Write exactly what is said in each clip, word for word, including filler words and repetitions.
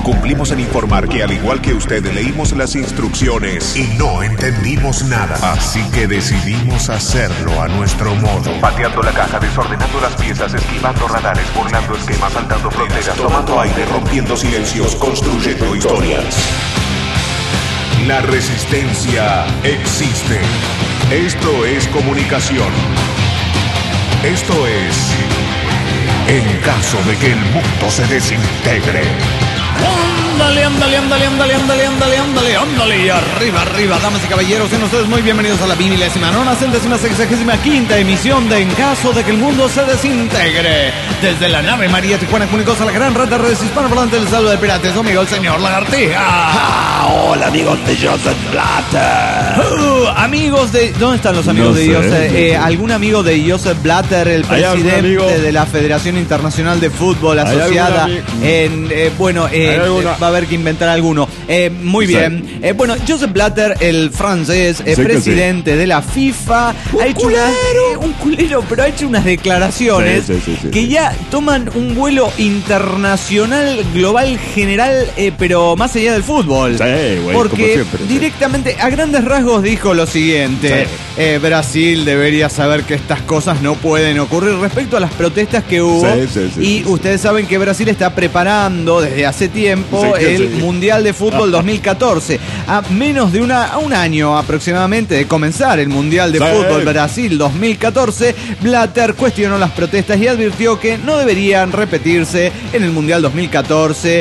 Cumplimos en informar que al igual que usted leímos las instrucciones y no entendimos nada. Así que decidimos hacerlo a nuestro modo. Pateando la caja, desordenando las piezas, esquivando radares, burlando esquemas, saltando fronteras, tomando aire, rompiendo silencios, construyendo historias. La resistencia existe. Esto es comunicación. Esto es en caso de que el mundo se desintegre. Ándale, ándale, ándale, ándale, ándale, ándale, ándale, ándale. Y arriba, arriba, damas y caballeros, sean ustedes muy bienvenidos a la milésima, nona, centésima, sexagésima quinta emisión de En caso de que el mundo se desintegre. Desde la nave María Tijuana Cúnicos a la gran rata redes hispanoparlante del salvo de piratas, su amigo el señor Lagartija. Ah, hola amigos de Joseph Blatter. Uh, amigos de... ¿Dónde están los amigos no de sé, Joseph? no eh, sé. ¿Algún amigo de Joseph Blatter, el presidente de la Federación Internacional de Fútbol asociada en... Eh, bueno, eh, va a haber que inventar alguno. Eh, muy bien. Eh, bueno, Joseph Blatter, el francés, eh, Sí, presidente de la FIFA, Un ha hecho culero. unas, un culero, pero ha hecho unas declaraciones Sí, sí, sí, sí, que sí. ya toman un vuelo internacional, global, general, eh, pero más allá del fútbol. Sí, güey, como Porque siempre, sí. directamente, a grandes rasgos, dijo lo siguiente: Sí. eh, Brasil debería saber que estas cosas no pueden ocurrir respecto a las protestas que hubo. Sí, sí, sí, y sí, ustedes saben que Brasil está preparando desde hace tiempo Sí, que el sí. Mundial de Fútbol dos mil catorce. A menos de una, a un año aproximadamente de comenzar el Mundial de Sí. Fútbol Brasil dos mil catorce, Blatter cuestionó las protestas y advirtió que no deberían repetirse en el Mundial dos mil catorce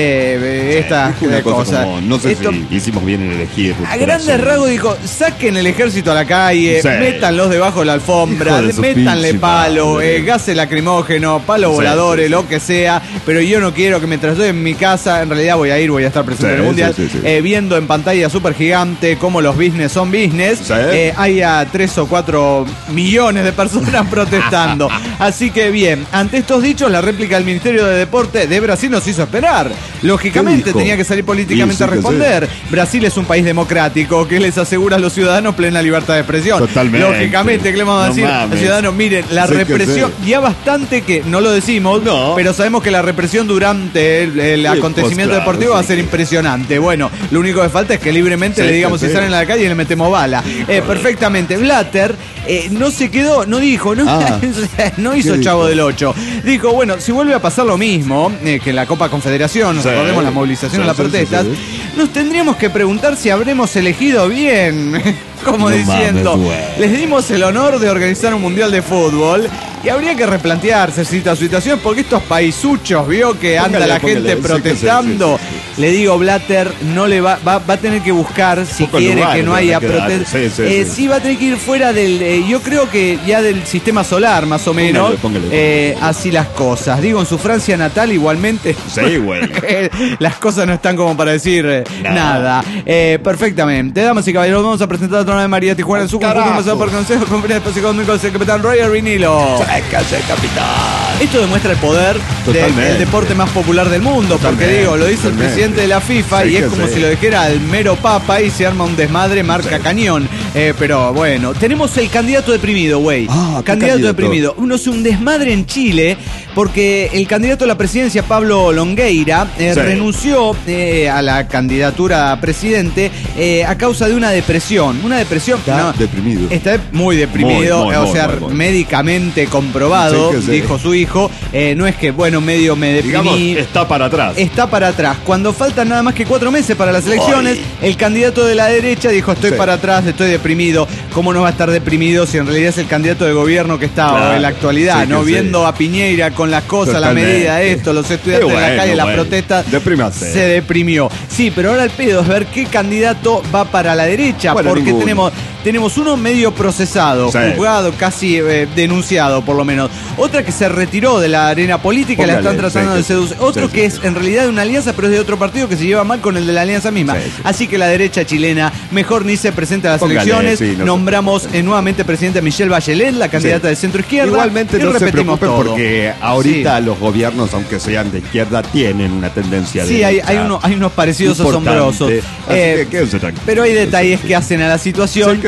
eh, estas Dijo una eh, cosa cosas. como, no sé Esto- si hicimos bien en elegir. a grandes rasgos dijo: saquen el ejército a la calle, Sí. métanlos debajo de la alfombra, Hijo de su métanle pinche palo, madre. eh, gases lacrimógeno, palos Sí, voladores, sí, sí. lo que sea, pero yo no quiero que mientras estoy en mi casa, en realidad voy a ir, voy a estar presente Sí, en el Mundial, sí, sí, sí. eh, viendo en pantalla súper gigante cómo los business son business, Sí. eh, haya tres o cuatro millones de personas protestando. Así que bien, ante estos dichos, la réplica del Ministerio de Deporte de Brasil nos hizo esperar. Lógicamente dijo? tenía que salir políticamente Y sí a que responder. Brasil es un país democrático que les asegura a los ciudadanos plena libertad de expresión. Totalmente. Lógicamente, ¿qué le vamos a No decir? mames. Los ciudadanos, miren, la Sí que represión, sí. ya bastante que no lo decimos, No. pero sabemos que la represión durante el, el Sí, acontecimiento pues, claro, deportivo va a sí ser que- impresionante. Bueno, lo único que falta es que libremente Sí le que digamos si sí. salen a la calle y le metemos bala. Eh, perfectamente. Blatter eh, no se quedó, no dijo, no, Ah. no hizo ¿Qué Chavo dijo? del ocho. Dijo, bueno, si vuelve a pasar lo mismo eh, que en la Copa Confederación, Sí. recordemos la movilización Sí, a las sí, sí, protestas, sí. nos tendríamos que preguntar si habremos elegido bien. Como No diciendo, mames, güey. les dimos el honor de organizar un mundial de fútbol y habría que replantearse esta situación porque estos paisuchos, vio que anda Póngale, la póngale, gente sí que sí, protestando. sí, sí, sí. Le digo, Blatter no le va, va, va a tener que buscar si Poco quiere lugar que no le haya va a quedar. protestas. Sí, sí, Eh, sí. sí va a tener que ir fuera del, eh, yo creo que ya del sistema solar más o menos. Póngale, póngale. Eh, así las cosas. Digo, en su Francia natal igualmente. Sí, güey. Las cosas no están como para decir eh, Nada. nada. Eh, perfectamente. Damas y caballeros, vamos a presentar a Trona de María Tijuana en su conjunto, Carajo. empezado por Consejo de Conferencia Espacio Económico del Capitán Roger Vinilo. Sácase, capitán. Esto demuestra el poder del Totalmente. deporte más popular del mundo, porque Totalmente, digo, lo dice el totalmente. presidente de la FIFA Sí y es que como sí. si lo dijera el mero papa y se arma un desmadre marca Sí. cañón. Eh, pero bueno, tenemos el candidato deprimido, güey. Ah, ¿qué candidato, candidato? deprimido. Uno es un desmadre en Chile porque el candidato a la presidencia, Pablo Longueira, eh, Sí. renunció eh, a la candidatura a presidente eh, a causa de una depresión. Una depresión. Está deprimido. Está muy deprimido, Muy, muy, o muy, sea, muy, muy. médicamente comprobado, Sí que sí. dijo su hijo. Eh, no es que, bueno, medio me Digamos, deprimí. está para atrás. Está para atrás. Cuando faltan nada más que cuatro meses para las elecciones, Ay. el candidato de la derecha dijo: estoy Sí. para atrás, estoy deprimido. ¿Cómo no va a estar deprimido si en realidad es el candidato de gobierno que está Claro. en la actualidad, Sí que ¿no? sí. Viendo a Piñeira con las cosas, la Totalmente. medida de esto, los estudiantes Qué en la bueno, calle, las bueno. protestas. Deprímase. Se deprimió. Sí, pero ahora el pedo es ver qué candidato va para la derecha, Bueno, porque ninguno. tenemos, tenemos uno medio procesado, Sí. juzgado, casi eh, denunciado por lo menos. Otra que se retiró de la arena política y la Póngale, están tratando sí, de sí, seducir. sí, Otro sí, que sí. es en realidad de una alianza, pero es de otro partido que se lleva mal con el de la alianza misma. Sí, sí. Así que la derecha chilena mejor ni se presenta a las Póngale, elecciones. sí, no se Nombramos preocupe. eh, nuevamente presidente a Michelle Bachelet, la candidata Sí. de centro izquierda. Igualmente y no se repetimos preocupen todo. porque ahorita Sí. los gobiernos, aunque sean de izquierda, tienen una tendencia Sí, de hay, derecha hay, uno- hay unos parecidos importante. asombrosos. Así Eh, que quédense tranquilos. pero hay detalles Sí, sí. que hacen a la situación Sí que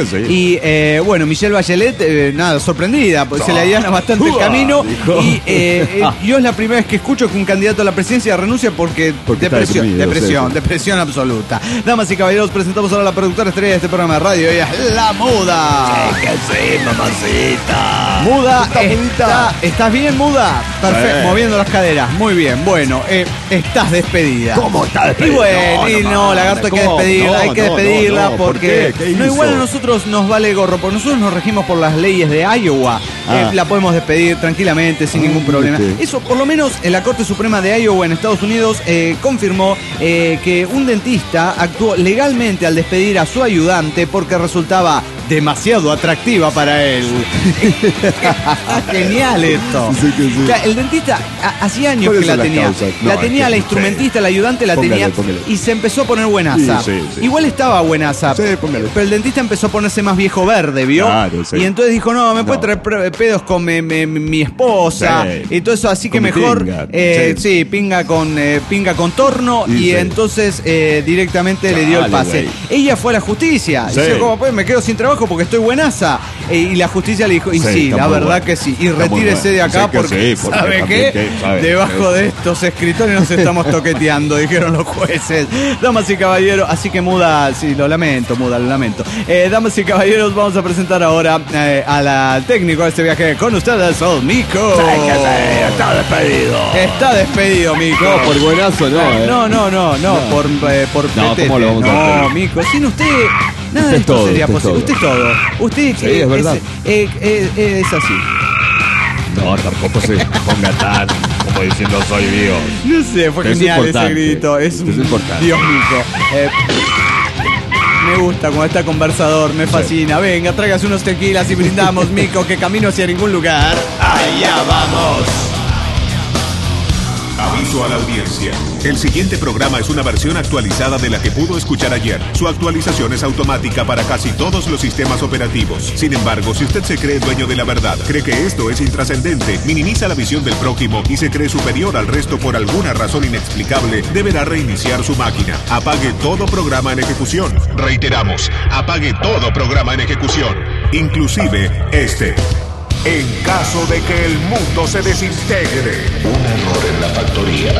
sí. Y eh, bueno, Michelle Bachelet, eh, nada, sorprendida, porque no. se le allana bastante el camino. Dijo. Y eh, ah. yo es la primera vez que escucho que un candidato a la presidencia renuncia porque, porque depresión, depresión, sí, depresión absoluta. Damas y caballeros, presentamos ahora a la productora estrella de este programa de radio. Ella es La Muda. Sí, que sí, mamacita. Muda, está, ¿estás bien, Muda? Perfecto, eh. moviendo las caderas. Muy bien, bueno, eh, estás despedida. ¿Cómo estás despedida? Y bueno, no, y no, no lagarto, hay que despedirla, no, hay que no, despedirla no, no, porque ¿por no igual a nosotros nos vale gorro, porque nosotros nos regimos por las leyes de Iowa. Ah. Eh, la podemos despedir tranquilamente, sin ah, ningún problema. Okay. Eso, por lo menos, en la Corte Suprema de Iowa en Estados Unidos eh, confirmó eh, que un dentista actuó legalmente al despedir a su ayudante porque resultaba demasiado atractiva para él. Genial esto. Sí, sí, sí. O sea, el dentista a, hacía años que la tenía. No, la tenía es que, la instrumentista, sí. la ayudante la póngale, tenía póngale. Y se empezó a poner buenaza. Sí, sí, sí. Igual estaba buenaza. Sí, pero el dentista empezó a ponerse más viejo verde, ¿vio? Claro, sí. Y entonces dijo, no, me puede no. traer pedos con me, me, mi esposa. Sí. Y todo eso, así que con mejor pinga. Eh, sí. sí, pinga con eh, pinga con torno. Sí, y sí. entonces eh, directamente Dale, le dio el pase. Wey. Ella fue a la justicia. Sí. Dice, ¿cómo pues? Me quedo sin trabajo porque estoy buenaza. Eh, y la justicia le dijo, y sí, sí la verdad bueno. que sí. Y está retírese de acá porque, sí, porque ¿sabe qué? Que, ¿sabe? Debajo de estos escritorios nos estamos toqueteando, dijeron los jueces. Damas y caballeros, así que Muda, sí, lo lamento, Muda, lo lamento. Eh, damas y caballeros, vamos a presentar ahora eh, a la técnico de este viaje con ustedes, el Mico. Está despedido. Está despedido, Mico. No, por buenazo, no. Eh. No, no, no, no, no, por eh, por no, ¿cómo lo vamos a hacer? No, Mico, sin usted nada de esto todo, sería posible. Usted es todo. Usted sí, eh, es verdad. Es, eh, eh, es así. No, tampoco se ponga tan como diciendo soy Dios. No sé, fue es genial ese grito. Es, un... es importante. Dios Mico. Eh, me gusta cuando está conversador, me fascina. Sí. Venga, tráigase unos tequilas y brindamos, Mico, que camino hacia ningún lugar. Allá vamos. Aviso a la audiencia. El siguiente programa es una versión actualizada de la que pudo escuchar ayer. Su actualización es automática para casi todos los sistemas operativos. Sin embargo, si usted se cree dueño de la verdad, cree que esto es intrascendente, minimiza la visión del prójimo y se cree superior al resto por alguna razón inexplicable, deberá reiniciar su máquina. Apague todo programa en ejecución. Reiteramos, apague todo programa en ejecución, inclusive este. En caso de que el mundo se desintegre. Un error en la factoría.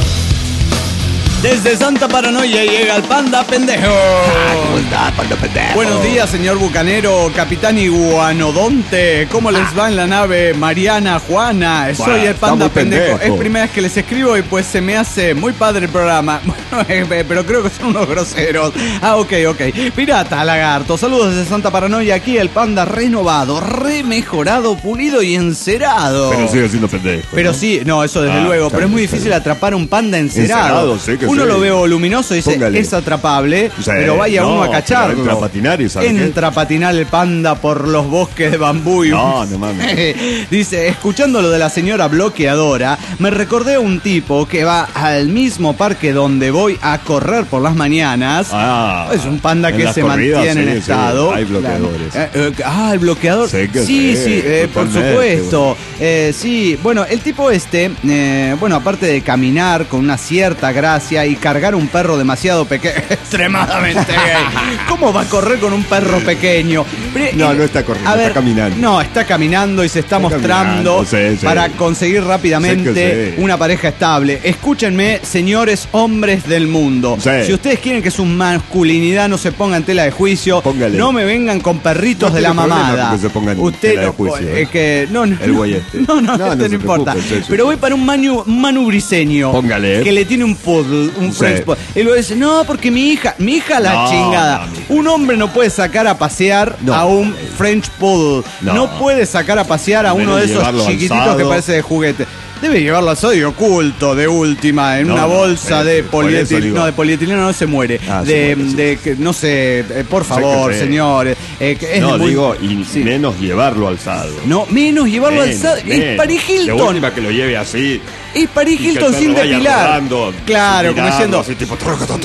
Desde Santa Paranoia llega el Panda Pendejo. ¿Cómo está, Panda Pendejo? Buenos días, señor bucanero, capitán Iguanodonte. ¿Cómo les va en la nave Mariana Juana? Soy bueno, el Panda Pendejo. pendejo. Es primera vez que les escribo y pues se me hace muy padre el programa. Pero creo que son unos groseros. Ah, ok, ok. Pirata, lagarto. Saludos desde Santa Paranoia. Aquí el Panda renovado, remejorado, pulido y encerado. Pero sigue siendo pendejo. Pero ¿no? sí, no, eso desde ah, luego. Pero es muy difícil atrapar a un panda encerado. encerado sí, que uno sí. lo ve voluminoso y dice, Póngale. es atrapable, sí, pero vaya no, uno a cacharlo. Entra a patinar y sabe Entra a patinar el panda por los bosques de bambú. Y no, no mames. Dice, escuchando lo de la señora bloqueadora, me recordé a un tipo que va al mismo parque donde voy a correr por las mañanas. Ah, es un panda que se corridas, mantiene sí, en estado. Sí, hay bloqueadores. Eh, eh, ah, el bloqueador. Sí, sí, sí, sí eh, por supuesto. Eh, sí, bueno, el tipo este, eh, bueno, aparte de caminar con una cierta gracia y cargar un perro demasiado pequeño, extremadamente gay. ¿Cómo va a correr con un perro pequeño? Pero, no, no está corriendo, a ver, está caminando. No, está caminando y se está, está mostrando sí, sí. para conseguir rápidamente sí. una pareja estable. Escúchenme, señores hombres del mundo. Sí. Si ustedes quieren que su masculinidad no se ponga en tela de juicio, Póngale. no me vengan con perritos no de la mamada. Que se pongan Usted en tela de juicio, no, eh, que no, no, el güey este. No, no, no, este no, no importa. Preocupe, sí, Pero voy para un manu, manu briseño. Póngale. Que le tiene un poodle, un sí. French poodle. Y luego dice, no, porque mi hija, mi hija la no, chingada. No, un hombre no puede sacar a pasear no. a un French poodle. No. no puede sacar a pasear a Menos uno de esos chiquititos alzado. que parece de juguete. Debe llevarlo al sodio oculto de última, en no, una bolsa no, de polietileno. No, de polietileno no se muere. Ah, de, se muere, sí. de, no sé, eh, por favor, sí, señores. Eh, que es no, muy, digo, y sí. menos llevarlo alzado. No, menos llevarlo menos, alzado. Menos. Es Paris Hilton. De última que lo lleve así. Es Paris Hilton sin depilar. Rodando, claro, como diciendo. Así, tipo,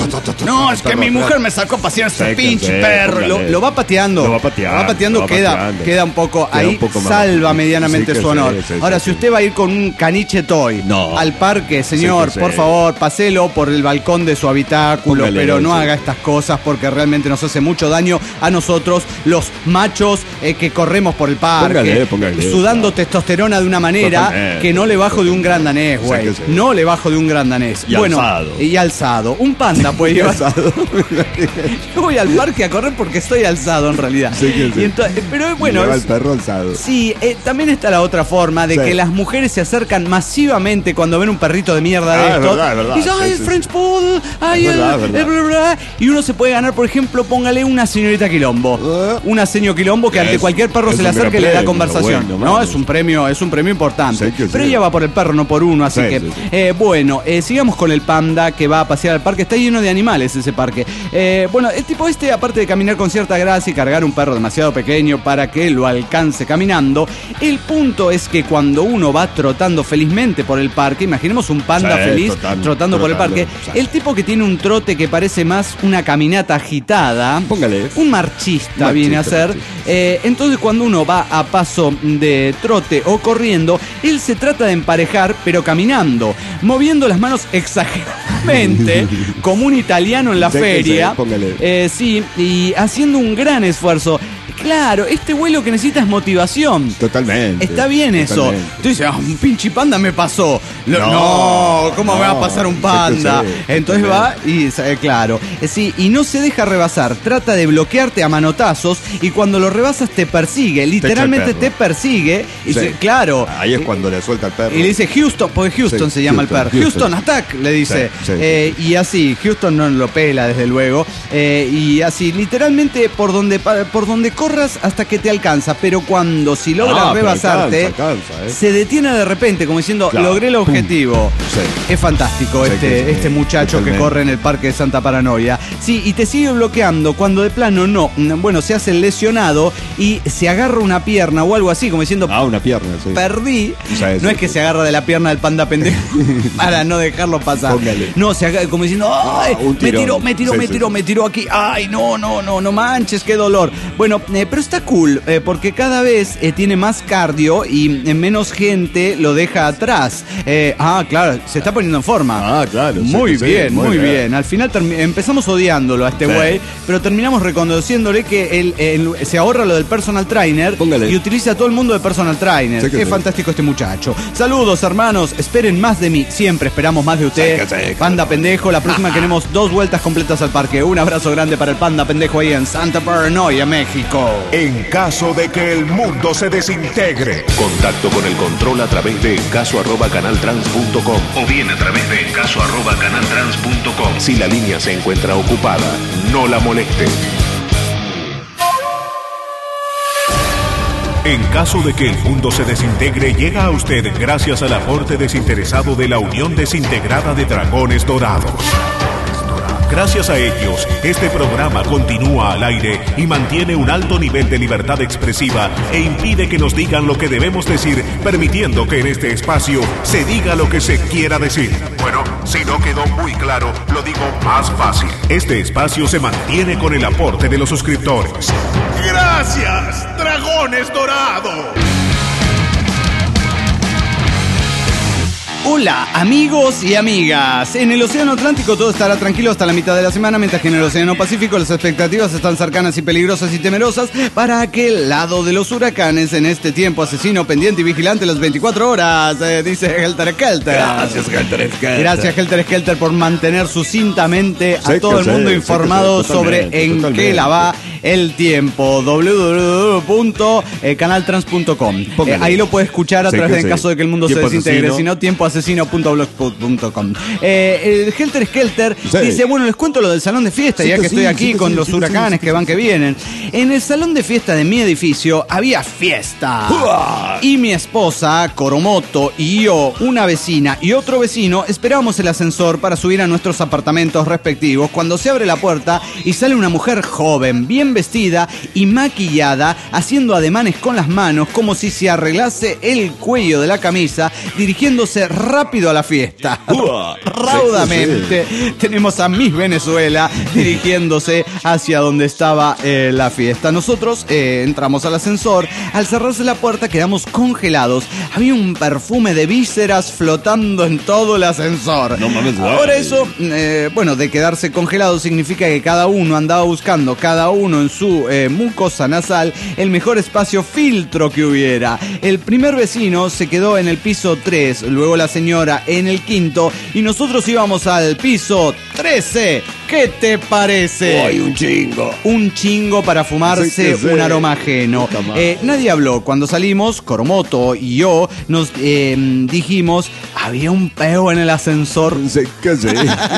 no, es que mi mujer me sacó a pasear este pinche perro. Lo, lo va pateando. Lo va pateando. Lo va pateando, lo va queda, pateando. queda un poco queda ahí, un poco salva medianamente sí, su honor. Sí, sí, Ahora, sí, si usted va a ir con un caniche toy no. al parque, señor, sí, por favor, paselo por el balcón de su habitáculo, Póngale, pero no sí. haga estas cosas porque realmente nos hace mucho daño a nosotros, los machos eh, que corremos por el parque, Póngale, póngale, sudando claro. testosterona de una manera Totalmente, que no le bajo de un gran danés, güey. Sí, sí. No le bajo de un gran danés. Y bueno, alzado. Y alzado. Un panda puede llevar. Yo voy al parque a correr porque estoy alzado en realidad. Sí que sí. Y entonces, pero bueno, Lleva es- el perro alzado. sí, eh, también está la otra forma de Sí. que las mujeres se acercan masivamente cuando ven un perrito de mierda de Ah, es estos. verdad, es verdad. Y dicen, ay, Sí, el sí, French Poodle, ay, Es el, verdad, es verdad. el bla, bla, bla. Y uno se puede ganar, por ejemplo, póngale una señorita quilombo. Uh. Una señor quilombo que Es- ante cualquier perro es se le un gran acerca y le da premio, conversación. bueno, no, vamos. es un premio, es un premio importante. Sí que Pero sí. ella va por el perro, no por uno, así Sí, que sí, sí. eh, bueno, eh, sigamos con el panda que va a pasear al parque. Está lleno de animales ese parque. Eh, bueno, el tipo este, aparte de caminar con cierta gracia y cargar un perro demasiado pequeño para que lo alcance caminando, el punto es que cuando uno va trotando felizmente por el parque, imaginemos un panda Sí, feliz total, trotando por el trotando, parque, sí. el tipo que tiene un trote que parece más una caminata agitada, Póngale. un marchista, Marchista, viene a ser. marchista. Eh, entonces cuando uno va a paso de trote o corriendo, él se trata de emparejar, pero caminando, moviendo las manos exageradamente, como un italiano en la Sí que feria. sí, póngale. Eh, sí, y haciendo un gran esfuerzo. Claro, este güey lo que necesita es motivación. Totalmente. Está bien eso. Totalmente. Tú dices, ah, un pinche panda me pasó. Lo- No, no, ¿cómo me va a pasar un sí que panda? sí, Entonces va y, eh, claro, eh, sí, y no se deja rebasar. Trata de bloquearte a manotazos y cuando lo rebasas te persigue. Literalmente perro. te persigue. Y Sí. se- claro. Ahí es cuando le suelta el perro. Y le dice Houston, porque Houston Sí, se llama el Houston, perro. Houston, Houston. attack, le dice. Sí, sí, Eh, y así, Houston no lo pela, desde luego. Eh, y así, literalmente por donde, pa- por donde corras hasta que te alcanza. Pero cuando si logras Ah, pero rebasarte, alcanza, alcanza, ¿eh? se detiene de repente, como diciendo, Claro, logré el pum. objetivo. Sí. Es fantástico Sí este, que sí, este muchacho que totalmente. corre en el parque de Santa Paranoia. Sí, y te sigue bloqueando cuando de plano no. Bueno, se hace el lesionado y se agarra una pierna o algo así, como diciendo, Ah, una pierna, sí. perdí. Sí, sí, no es que sí. se agarra de la pierna del panda pendejo para no dejarlo pasar. Póngale. No, se agarra como diciendo, ¡ay! un me tirón. tiró, me tiró, Sí, me sí, tiró, sí. me tiró aquí. ¡Ay, no, no, no, no manches, qué dolor! Bueno, eh, pero está cool, eh, porque cada vez eh, tiene más cardio y eh, menos gente lo deja atrás. Eh, ah, claro, se está poniendo en forma. Ah, claro. sí Muy que sí, bien, muy bien. Al final termi- empezamos odiándolo a este Sí. güey, pero terminamos reconociéndole que él, él se ahorra lo del personal trainer Póngale. y utiliza a todo el mundo de personal trainer. Sí que Qué sí. fantástico este muchacho. Saludos, hermanos. Esperen más de mí. Siempre esperamos más de usted. Sí que sí, Panda pendejo. La próxima queremos dos vueltas completas al parque. Un abrazo grande para el panda pendejo ahí en Santa Paranoia, México. En caso de que el mundo se desintegre. Contacto con el control a través de caso arroba canaltrans punto com o bien a través de caso arroba canaltrans punto com. Si la línea se encuentra ocupada, no la moleste. En caso de que el mundo se desintegre, llega a usted gracias al aporte desinteresado de la Unión Desintegrada de Dragones Dorados. Gracias a ellos, este programa continúa al aire y mantiene un alto nivel de libertad expresiva e impide que nos digan lo que debemos decir, permitiendo que en este espacio se diga lo que se quiera decir. Bueno, si no quedó muy claro, lo digo más fácil. Este espacio se mantiene con el aporte de los suscriptores. ¡Gracias, Dragones Dorados! Hola, amigos y amigas. En el Océano Atlántico todo estará tranquilo hasta la mitad de la semana, mientras que en el Océano Pacífico las expectativas están cercanas y peligrosas y temerosas para aquel lado de los huracanes en este tiempo asesino, pendiente y vigilante las veinticuatro horas, eh, dice Helter Skelter. Gracias, Helter Skelter. Gracias, Helter Skelter, por mantener sucintamente a Sí que todo el sí, mundo sí que informado sí, sobre totalmente, en totalmente. qué la va el tiempo. doble u doble u doble u punto canaltrans punto com. Eh, Póngale. ahí lo puede escuchar a Sí través que de en sí. caso de que el mundo se Tiempo desintegre, asesino. si no, tiempo asesino punto blogspot punto com. Eh, el Helter Skelter Sí. dice, bueno, les cuento lo del salón de fiesta, Sí ya que que sí, estoy sí aquí que con sí, los sí que huracanes sí, sí que van que que vienen. En el salón de fiesta de mi edificio había fiesta. ¡Uah! Y mi esposa, Coromoto, y yo, una vecina y otro vecino, esperábamos el ascensor para subir a nuestros apartamentos respectivos cuando se abre la puerta y sale una mujer joven, bien vestida y maquillada, haciendo ademanes con las manos como si se arreglase el cuello de la camisa, dirigiéndose rápido a la fiesta. ¡Uah! raudamente. Sí, sí. Tenemos a Miss Venezuela dirigiéndose hacia donde estaba eh, la fiesta. Nosotros eh, entramos al ascensor. Al cerrarse la puerta quedamos congelados. Había un perfume de vísceras flotando en todo el ascensor. No mames, güey. Ahora eso, eh, bueno, de quedarse congelado significa que cada uno andaba buscando, cada uno en su eh, mucosa nasal, el mejor espacio filtro que hubiera. El primer vecino se quedó en el piso tres, luego la señora en el quinto y nosotros íbamos al piso trece. ¿Qué te parece? ¡Ay, un chingo! Un chingo para fumarse sí, un aroma ajeno. Eh, nadie habló. Cuando salimos, Coromoto y yo nos eh, dijimos, había un peo en el ascensor. Sí, que sí.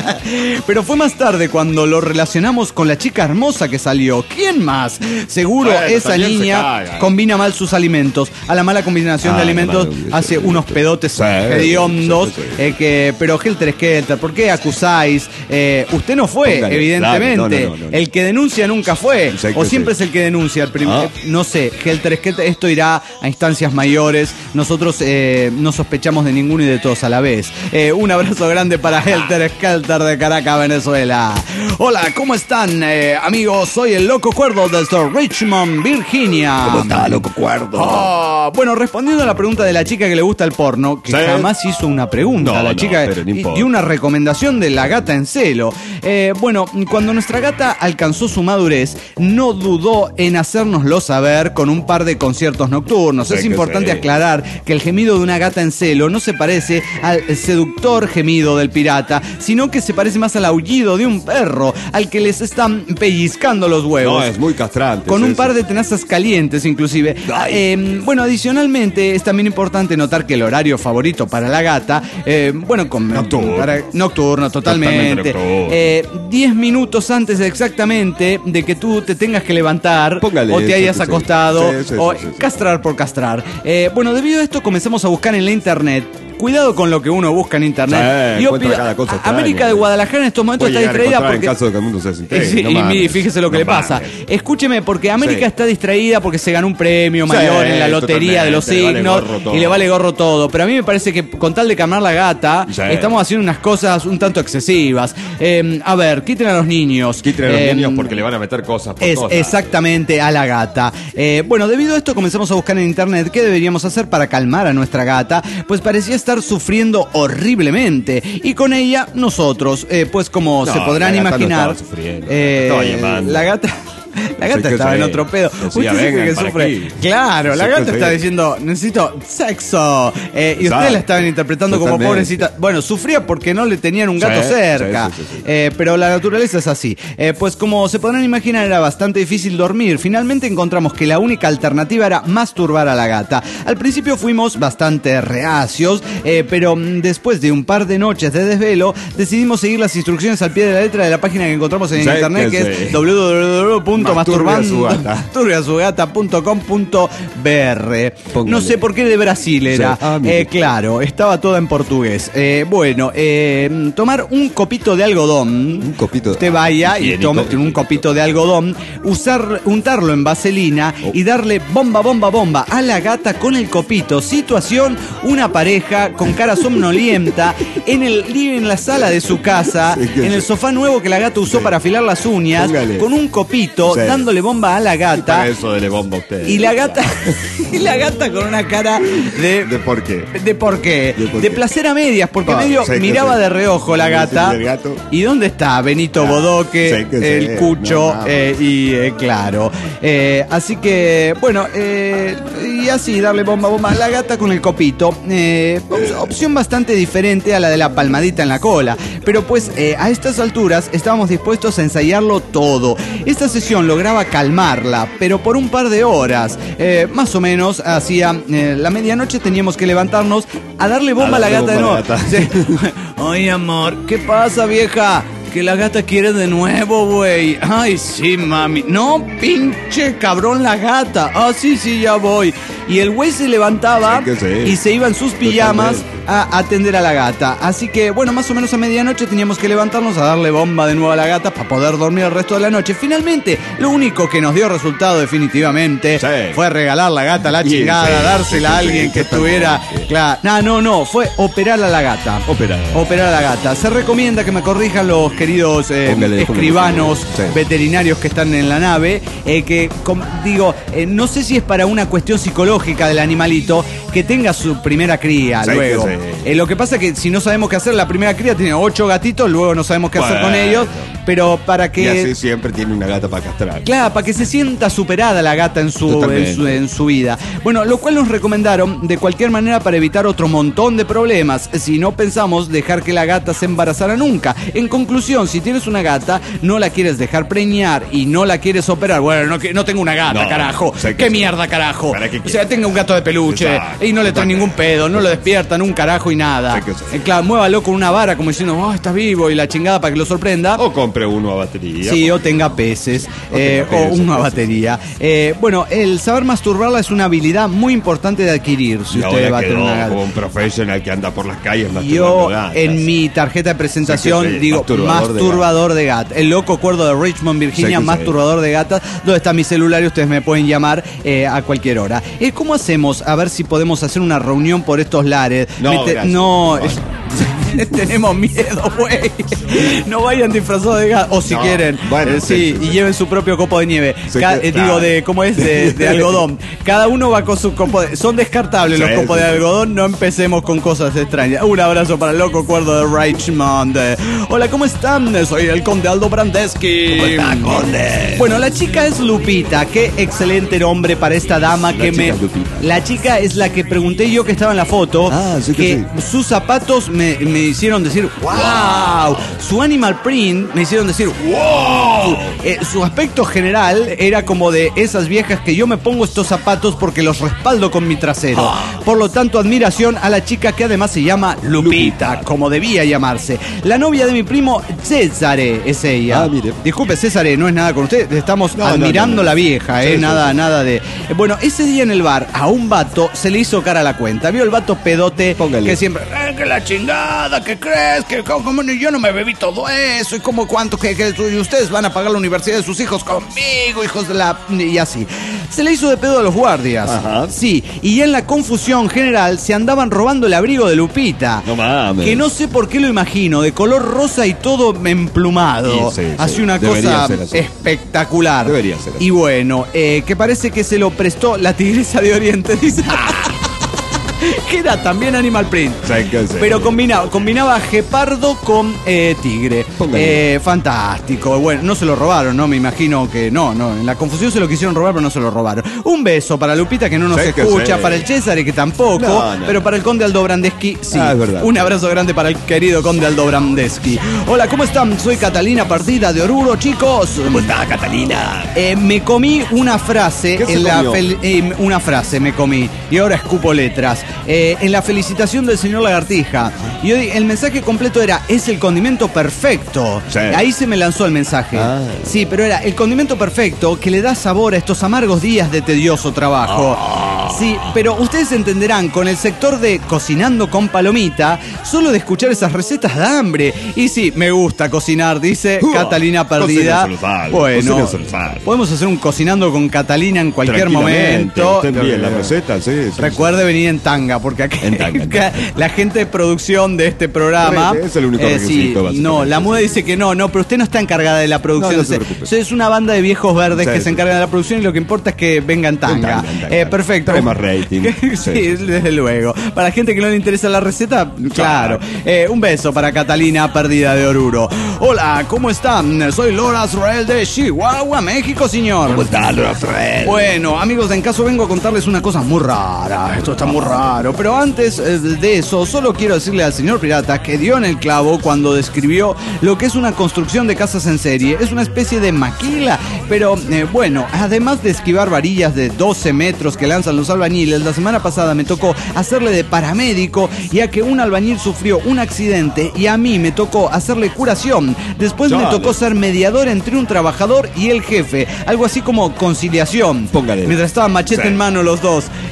Pero fue más tarde cuando lo relacionamos con la chica hermosa que salió. ¿Quién más? Seguro bueno, esa niña combina mal sus alimentos. A la mala combinación ah, de alimentos no, hace unos pedotes sí, hediondos. Sí, sí, sí. Eh, que, pero Helter Skelter, ¿por qué acusáis? Eh, usted no fue. Póngale, evidentemente, claro, no, no, no, no. El que denuncia nunca fue. Exacto, o siempre sí. Es el que denuncia. El primer, ah. No sé, Helter Skelter, esto irá a instancias mayores. Nosotros eh, no sospechamos de ninguno y de todos a la vez. Eh, un abrazo grande para Helter Skelter de Caracas, Venezuela. Hola, ¿cómo están, eh, amigos? Soy el Loco Cuerdo desde Richmond, Virginia. ¿Cómo está, Loco Cuerdo? Oh, bueno, respondiendo a la pregunta de la chica que le gusta el porno, que ¿sí? Jamás hizo una pregunta. No, la chica no, dio una recomendación de La Gata en Celo. Eh, bueno, cuando nuestra gata alcanzó su madurez, no dudó en hacérnoslo saber con un par de conciertos nocturnos. Sí, es importante sí. aclarar que el gemido de una gata en celo no se parece al seductor gemido del pirata, sino que se parece más al aullido de un perro, al que les están pellizcando los huevos. No, es muy castrante. Con un eso. par de tenazas calientes, inclusive. Eh, bueno, adicionalmente, es también importante notar que el horario favorito para la gata, eh, bueno, con, nocturno. Para, nocturno, totalmente. totalmente eh, diez minutos antes exactamente de que tú te tengas que levantar. Póngale, o te hayas sí, acostado sí, sí, o sí, sí, sí. castrar por castrar. Eh, bueno, debido a esto comenzamos a buscar en la internet. Cuidado con lo que uno busca en internet. Sí, Yo pido, cada cosa extraña, América de Guadalajara en estos momentos está distraída porque en caso de que el mundo se desintegre, sí, no y fíjese lo que no le pasa. Mames. Escúcheme, porque América sí. está distraída porque se ganó un premio mayor sí, en la lotería de los signos le y le vale gorro todo. Pero a mí me parece que con tal de calmar la gata, sí. estamos haciendo unas cosas un tanto excesivas. Eh, a ver, quiten a los niños. Quiten a los eh, niños porque le van a meter cosas por es, cosas. Exactamente, a la gata. Eh, bueno, debido a esto comenzamos a buscar en internet qué deberíamos hacer para calmar a nuestra gata, pues parecía estar sufriendo horriblemente y con ella nosotros, eh, pues como no, se podrán la gata imaginar, no estaba sufriendo, eh, estaba llamando. La gata La gata sí, estaba sí. en otro pedo. Decía, usted dice que sufre. Aquí. Claro, la gata está diciendo, necesito sexo. Eh, y ustedes la estaban interpretando Totalmente. como pobrecita. Bueno, sufría porque no le tenían un gato sí, cerca. Sí, sí, sí, sí. Eh, pero la naturaleza es así. Eh, pues como se podrán imaginar, era bastante difícil dormir. Finalmente encontramos que la única alternativa era masturbar a la gata. Al principio fuimos bastante reacios, eh, pero después de un par de noches de desvelo, decidimos seguir las instrucciones al pie de la letra de la página que encontramos en sí, internet, que, que sí. es doble u doble u doble u punto masturbasugata punto com punto b r. No sé por qué de Brasil era. Sí. Ah, eh, claro, estaba toda en portugués. Eh, bueno, eh, tomar un copito de algodón. Un copito. Usted vaya y tome un copito de algodón, usar, untarlo en vaselina oh. y darle bomba, bomba, bomba a la gata con el copito. Situación, una pareja con cara somnolienta en el en la sala de su casa, sí, en el sofá nuevo que la gata usó sí. para afilar las uñas, Póngale. con un copito, sí. dándole bomba a la gata. Y para eso dele bomba a usted. Y la gata, y la gata con una cara de. ¿De por qué? De por qué. De, por de qué. placer a medias, porque ah, medio miraba de reojo la gata. ¿Y dónde está Benito ah, Bodoque, el sé. Cucho? No, no. Eh, y eh, claro. Eh, así que, bueno, eh, y así darle bomba, bomba a la gata con el copito. Eh, opción bastante diferente a la de la palmadita en la cola. Pero pues eh, a estas alturas estábamos dispuestos a ensayarlo todo. Esta sesión lograba calmarla, pero por un par de horas. Eh, más o menos hacia eh, la medianoche teníamos que levantarnos a darle bomba a, a la gata de nuevo. Sí. Ay, amor, ¿qué pasa, vieja? Que la gata quiere de nuevo, güey. Ay, sí, mami. No, pinche cabrón la gata. Ah, sí, sí, ya voy. Y el güey se levantaba sí, sí. y se iba en sus pijamas. Totalmente. a atender a la gata. Así que, bueno, más o menos a medianoche teníamos que levantarnos a darle bomba de nuevo a la gata para poder dormir el resto de la noche. Finalmente, lo único que nos dio resultado definitivamente sí. fue regalar la gata a la chingada, sí, dársela sí, a alguien sí, que estuviera... Sí. Claro. No, no, no, fue operar a la gata. Operar. Operar a la gata. Se recomienda que me corrijan los queridos eh, póngale, escribanos póngale. Sí. veterinarios que están en la nave, eh, que, com, digo, eh, no sé si es para una cuestión psicológica del animalito, que tenga su primera cría, sí, luego. Que sí. eh, lo que pasa es que si no sabemos qué hacer, la primera cría tiene ocho gatitos, luego no sabemos qué bueno. hacer con ellos, pero para que... Y así siempre tiene una gata para castrar. Claro, para que se sienta superada la gata en su, en su, en su vida. Bueno, lo cual nos recomendaron de cualquier manera para evitar otro montón de problemas, si no pensamos dejar que la gata se embarazara nunca. En conclusión, si tienes una gata, no la quieres dejar preñar y no la quieres operar. Bueno, no, no tengo una gata, no, carajo. ¿Qué sí. mierda, carajo? O sea, tenga un gato de peluche Exacto. y no le trae ningún pedo, no lo despiertan un carajo y nada. Sí sí. Claro, muévalo con una vara como diciendo, oh, estás vivo y la chingada para que lo sorprenda. O compre uno a batería. Sí, o tenga peces, o, eh, tenga peces, o una peces. batería. Eh, bueno, el saber masturbarla es una habilidad muy importante de adquirir. Si y usted va a tener una gata. Como un profesional que anda por las calles masturbando Yo, gatas. en mi tarjeta de presentación, sí, sí, digo, masturbador, masturbador de gatas. Gata. El loco cuerdo de Richmond, Virginia, sí, masturbador sí. de gatas. ¿Dónde está mi celular? Y ustedes me pueden llamar eh, a cualquier hora. Eh, ¿Cómo hacemos? A ver si podemos hacer una reunión por estos lares. No, Mete, no, es, tenemos miedo, güey. No vayan disfrazados de gato. O si no, quieren, bueno, eh, sí, sí, sí, y lleven su propio copo de nieve. Sí, Ca eh, digo, de ¿cómo es? De, de algodón. Cada uno va con su copo de... Son descartables sí, los copos sí, de algodón. No empecemos con cosas extrañas. Un abrazo para el loco cuerdo de Richmond. Hola, ¿cómo están? Soy el conde Aldo Brandeschi. ¿Cómo está, conde? Bueno, la chica es Lupita. Qué excelente nombre para esta dama la que me... Lupita. La chica es la que pregunté yo que estaba en la foto. Ah, sí que, que sí. sus zapatos me, me hicieron decir wow. Su animal print me hicieron decir wow. Eh, su aspecto general era como de esas viejas que yo me pongo estos zapatos porque los respaldo con mi trasero. Ah. Por lo tanto, admiración a la chica que además se llama Lupita, Lupita, como debía llamarse. La novia de mi primo Césare es ella. Ah, mire. Disculpe, Césare, no es nada con usted. Estamos no, admirando no, no, no. la vieja, eh, sí, nada, sí. nada de. Bueno, ese día en el bar a un vato se le hizo cara a la cuenta. Vio el vato pedote Póngale. que siempre. Eh, que la chingada, ¿qué crees? Que como yo no me bebí todo eso y como cuánto que, que ustedes van a pagar la universidad de sus hijos conmigo, hijos de la y así. Se le hizo de pedo a los guardias. Ajá. Sí, y en la confusión general se andaban robando el abrigo de Lupita. No mames. Que no sé por qué lo imagino, de color rosa y todo emplumado. Sí, sí, Hace sí. una Debería cosa espectacular. Debería ser así. Y bueno, eh, que parece que se lo prestó la Tigresa de Oriente, dice. Que era también Animal Print. Sí, sí, pero sí. combinaba, combinaba gepardo con eh, tigre. Eh, fantástico. Bueno, no se lo robaron, ¿no? Me imagino que no, no. En la confusión se lo quisieron robar, pero no se lo robaron. Un beso para Lupita, que no nos sí, escucha, para el César, que tampoco, no, no. pero para el conde Aldo Brandeschi, sí. Ah, es verdad. Un abrazo grande para el querido conde Aldo Brandeschi. Hola, ¿cómo están? Soy Catalina Partida de Oruro, chicos. ¿Cómo está, Catalina? Eh, me comí una frase, en la eh, una frase me comí, y ahora escupo letras. Eh, en la felicitación del señor Lagartija. Y hoy el mensaje completo era, es el condimento perfecto. Sí. Ahí se me lanzó el mensaje. Ah. Sí, pero era el condimento perfecto que le da sabor a estos amargos días de tedioso trabajo. Oh. Sí, pero ustedes entenderán, con el sector de cocinando con palomita, solo de escuchar esas recetas da hambre. Y sí, me gusta cocinar, dice uh, Catalina Perdida. Bueno, podemos hacer un cocinando con Catalina en cualquier momento. Usted envíe la receta, sí, sí. Recuerde sí. venir en tanga, porque acá en tanga, en tanga. la gente de producción de este programa. Es el único requisito, eh, sí, no, la muda dice que no, no, pero usted no está encargada de la producción. No, no se es una banda de viejos verdes sí, que sí, se encargan sí. de la producción y lo que importa es que venga en tanga. En tanga, en tanga. Eh, perfecto. Trae más rating. sí, sí, desde luego. Para la gente que no le interesa la receta, claro. Eh, un beso para Catalina Perdida de Oruro. Hola, ¿cómo están? Soy Laura Azrael de Chihuahua, México, señor. ¿Cómo está, Laura Azrael? Bueno, amigos, en caso vengo a contarles una cosa muy rara. Esto está muy raro. Pero antes de eso, solo quiero decirle al señor Pirata que dio en el clavo cuando describió lo que es una construcción de casas en serie. Es una especie de maquila, pero eh, bueno, además de esquivar varillas de doce metros que lanzan los albañiles, la semana pasada me tocó hacerle de paramédico, ya que un albañil sufrió un accidente y a mí me tocó hacerle curación. Después Chale. me tocó ser mediador entre un trabajador y el jefe, algo así como conciliación. Póngale. Mientras estaban machete sí. en mano los dos.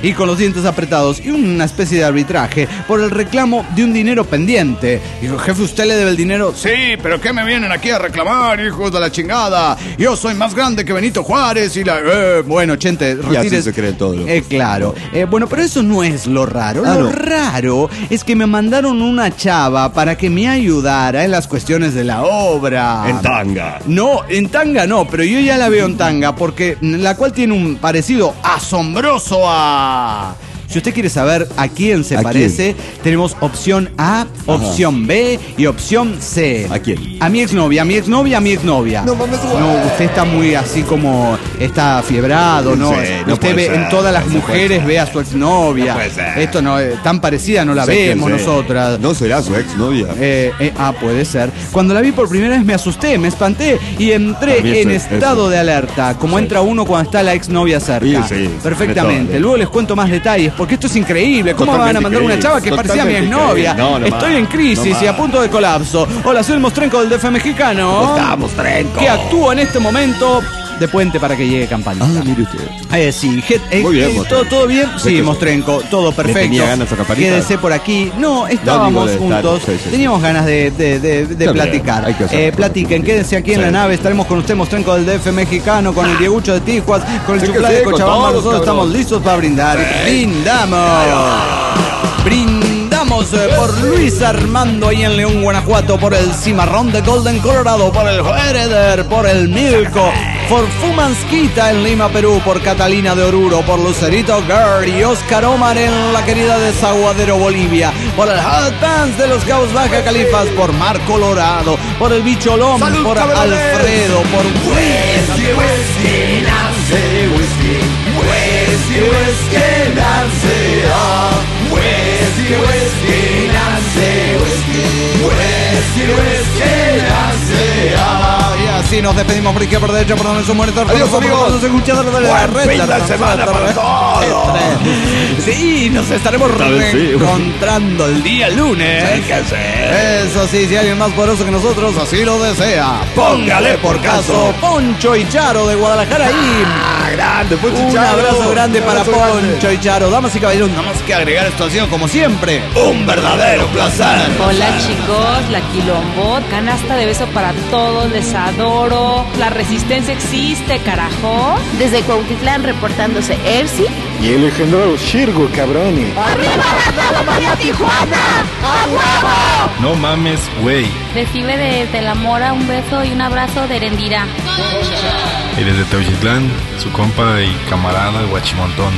y con los dientes apretados y una especie de arbitraje por el reclamo de un dinero pendiente. Dijo, jefe, ¿usted le debe el dinero? Sí, pero ¿qué me vienen aquí a reclamar, hijos de la chingada? Yo soy más grande que Benito Juárez y la... Eh, bueno, Chente, retires... Y así se cree todo. Eh, claro. Eh, bueno, pero eso no es lo raro. Ah, lo no. raro es que me mandaron una chava para que me ayudara en las cuestiones de la obra. En tanga. No, en tanga no, pero yo ya la veo en tanga porque la cual tiene un parecido asombroso a... Si usted quiere saber a quién se ¿A parece, tenemos opción A, opción B y opción C. ¿A quién? A mi exnovia, a mi exnovia, a mi exnovia. No, mames, guau. No, usted está muy así como está fiebrado, ¿no? Sí, no usted puede ve ser, en todas las no puede mujeres ser. ve a su exnovia. No puede ser. Esto no, eh, tan parecida no la Sé quién vemos sé. nosotras. ¿No será su ex novia? Eh, eh, ah, puede ser. Cuando la vi por primera vez me asusté, me espanté y entré También en eso, estado eso. de alerta, como Sí. entra uno cuando está la exnovia cerca. Sí, sí, Perfectamente. de todo. Luego les cuento más detalles, porque esto es increíble. ¿Cómo Totalmente van a mandar una increíble. chava que parecía mi Totalmente exnovia? increíble. No, no Estoy más. en crisis No y a más. punto de colapso. Hola, soy el Mostrenco del D F mexicano. Estamos, Trenco. Que actúa en este momento de puente para que llegue Campanita. Ah, mire usted. Eh, sí, je- eh, Muy bien, eh, Mostrenco. ¿todo, ¿todo bien? Sé Sí, que- Mostrenco, todo perfecto. tenía ganas a Campanita? Quédese por aquí. No, estábamos de estar, juntos. sí, sí, sí. Teníamos ganas de, de, de, de Está platicar. bien, hay que hacerlo. Eh, platiquen, quédense aquí en Sí. la nave. Estaremos con usted, Mostrenco del D F mexicano, con el Diegucho de Tijuas, con el Sí que Chuflá sí, de con Cochabamba. todos, Nosotros cabrón. estamos listos para brindar. ¡Brindamos! Brindamos eh, por Luis Armando ahí en León, Guanajuato, por el Cimarrón de Golden, Colorado, por el Hereder, por el Milko, por Fumansquita en Lima, Perú, por Catalina de Oruro, por Lucerito Girl y Oscar Omar en la querida Desaguadero, Bolivia, por el Hot Pants de los Gaus Baja Califas, por Mar Colorado, por el Bicholón, ¡Salud, por cabrones! Alfredo, por Whisky, Whisky, Nancy, Whisky, Whisky, Whisky, Nancy, ah. Whisky, Whisky, Nancy, Whisky, Whisky, Whisky, Nancy, ah. Y así nos despedimos por izquierda, por derecha, por donde son muertos. Adiós, amigos. Los escuchadores de la Buen red. fin de la semana red, para red, todos. Sí, nos estaremos Tal vez sí. reencontrando el día lunes. Hay que hacer. Eso sí, si alguien más poderoso que nosotros así lo desea, póngale por caso. Poncho y Charo de Guadalajara ahí. Ah, grande, pues, Un Charo. abrazo grande para Abrazo grande. Poncho y Charo. Damas y caballeros, nada más que agregar, esto ha sido como siempre un verdadero placer. Hola chicos, la Quilombot, canasta de beso para todos, les adoro. La resistencia existe, carajo. Desde Cuautitlán reportándose Ersi. Y el legendario Shirgo Cabroni. No mames, güey. Recibe desde la Mora un beso y un abrazo de Erendira. Y desde Teuchitlán, su compa y camarada, el Guachimontón.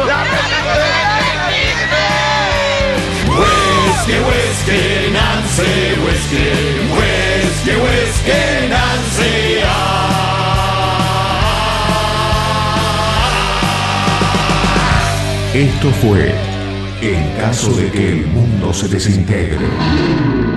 Whisky, whisky, Nancy, whisky, whisky, whisky, Nancy. Esto fue En caso de que el mundo se desintegre.